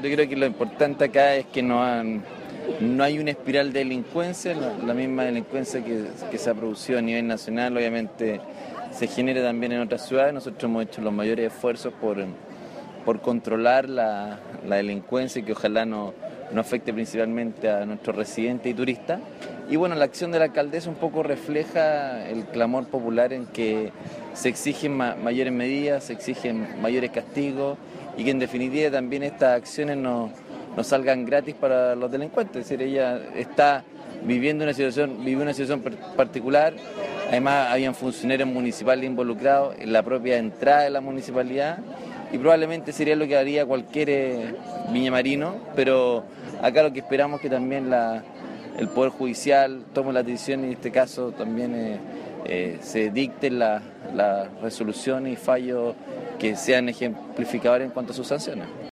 Yo creo que lo importante acá es que no hay una espiral de delincuencia, la misma delincuencia que se ha producido a nivel nacional, obviamente se genera también en otras ciudades. Nosotros hemos hecho los mayores esfuerzos por controlar la delincuencia y que ojalá no afecte principalmente a nuestros residentes y turistas. Y bueno, la acción de la alcaldesa un poco refleja el clamor popular en que se exigen mayores medidas, se exigen mayores castigos y que en definitiva también estas acciones no salgan gratis para los delincuentes. Es decir, ella vivió una situación particular. Además, habían funcionarios municipales involucrados en la propia entrada de la municipalidad y probablemente sería lo que haría cualquier viñamarino, pero acá lo que esperamos es que también el Poder Judicial tome la decisión y en este caso también se dicten las resoluciones y fallos que sean ejemplificadores en cuanto a sus sanciones.